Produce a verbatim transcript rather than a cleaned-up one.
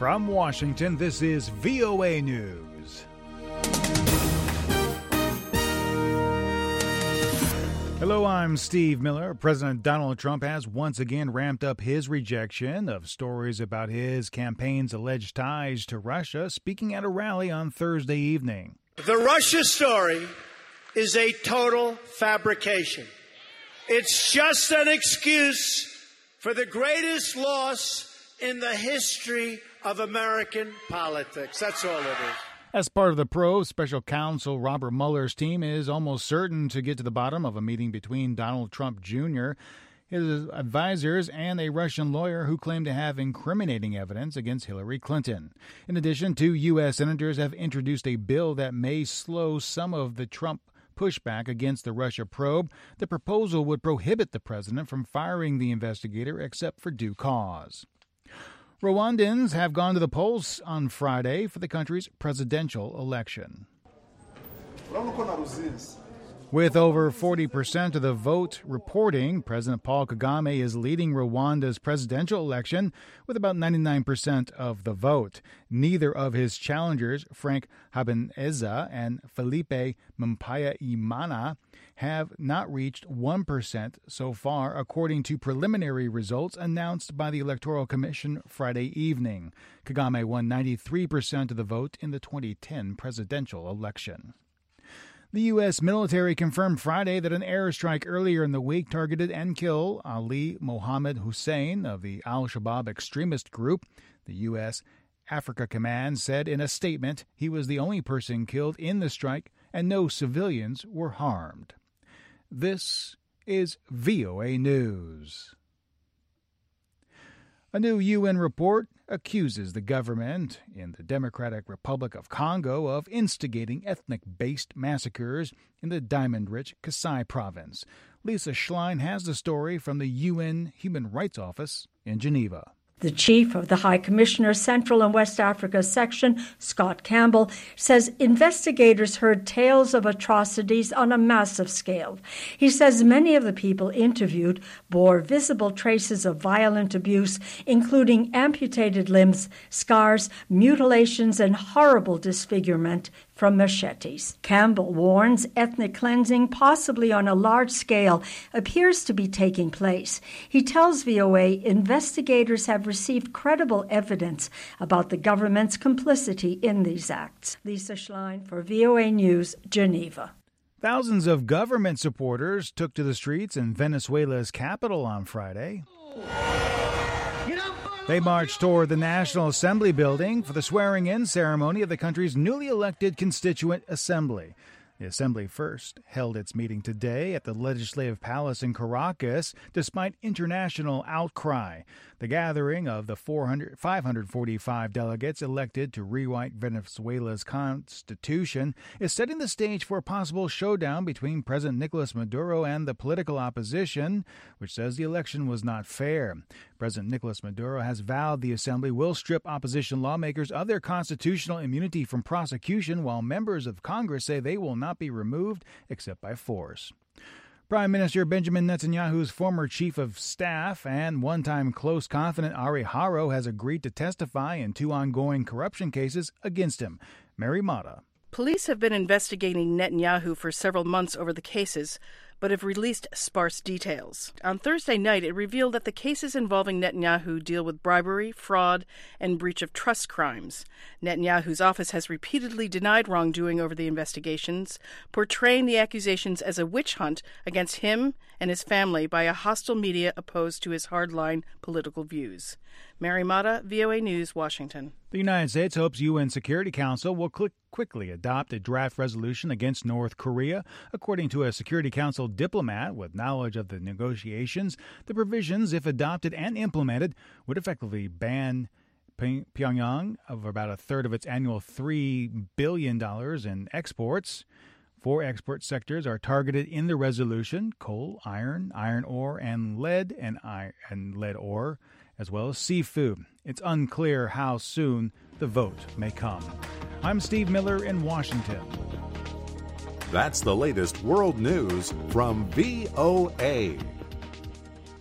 From Washington, this is V O A News. Hello, I'm Steve Miller. President Donald Trump has once again ramped up his rejection of stories about his campaign's alleged ties to Russia, speaking at a rally on Thursday evening. The Russia story is a total fabrication. It's just an excuse for the greatest loss in the history of American politics. That's all it is. As part of the probe, Special Counsel Robert Mueller's team is almost certain to get to the bottom of a meeting between Donald Trump Junior, his advisors, and a Russian lawyer who claimed to have incriminating evidence against Hillary Clinton. In addition, two U S senators have introduced a bill that may slow some of the Trump pushback against the Russia probe. The proposal would prohibit the president from firing the investigator except for due cause. Rwandans have gone to the polls on Friday for the country's presidential election. With over forty percent of the vote reporting, President Paul Kagame is leading Rwanda's presidential election with about ninety-nine percent of the vote. Neither of his challengers, Frank Habineza and Felipe Mpayimana, have not reached one percent so far, according to preliminary results announced by the Electoral Commission Friday evening. Kagame won ninety-three percent of the vote in the twenty ten presidential election. The U S military confirmed Friday that an airstrike earlier in the week targeted and killed Ali Mohammed Hussein of the al-Shabaab extremist group. The U S Africa Command said in a statement he was the only person killed in the strike and no civilians were harmed. This is V O A News. A new U N report accuses the government in the Democratic Republic of Congo of instigating ethnic-based massacres in the diamond-rich Kasai province. Lisa Schlein has the story from the U N Human Rights Office in Geneva. The chief of the High Commissioner's Central and West Africa section, Scott Campbell, says investigators heard tales of atrocities on a massive scale. He says many of the people interviewed bore visible traces of violent abuse, including amputated limbs, scars, mutilations, and horrible disfigurement from machetes. Campbell warns ethnic cleansing, possibly on a large scale, appears to be taking place. He tells V O A investigators have received credible evidence about the government's complicity in these acts. Lisa Schlein for V O A News, Geneva. Thousands of government supporters took to the streets in Venezuela's capital on Friday. They marched toward the National Assembly building for the swearing-in ceremony of the country's newly elected Constituent Assembly. The Assembly first held its meeting today at the Legislative Palace in Caracas, despite international outcry. The gathering of the four hundred, five hundred forty-five delegates elected to rewrite Venezuela's constitution is setting the stage for a possible showdown between President Nicolas Maduro and the political opposition, which says the election was not fair. President Nicolas Maduro has vowed the Assembly will strip opposition lawmakers of their constitutional immunity from prosecution, while members of Congress say they will not be removed except by force. Prime Minister Benjamin Netanyahu's former chief of staff and one-time close confidant Ari Haro has agreed to testify in two ongoing corruption cases against him. Mary Mata. Police have been investigating Netanyahu for several months over the cases, but have released sparse details. On Thursday night, it revealed that the cases involving Netanyahu deal with bribery, fraud, and breach of trust crimes. Netanyahu's office has repeatedly denied wrongdoing over the investigations, portraying the accusations as a witch hunt against him and his family by a hostile media opposed to his hardline political views. Mary Mata, V O A News, Washington. The United States hopes U N Security Council will click quickly adopt a draft resolution against North Korea. According to a Security Council diplomat with knowledge of the negotiations, the provisions, if adopted and implemented, would effectively ban Pyongyang of about a third of its annual three billion dollars in exports. Four export sectors are targeted in the resolution: coal, iron, iron ore, and lead, and, iron, and lead ore, as well as seafood. It's unclear how soon the vote may come. I'm Steve Miller in Washington. That's the latest world news from V O A.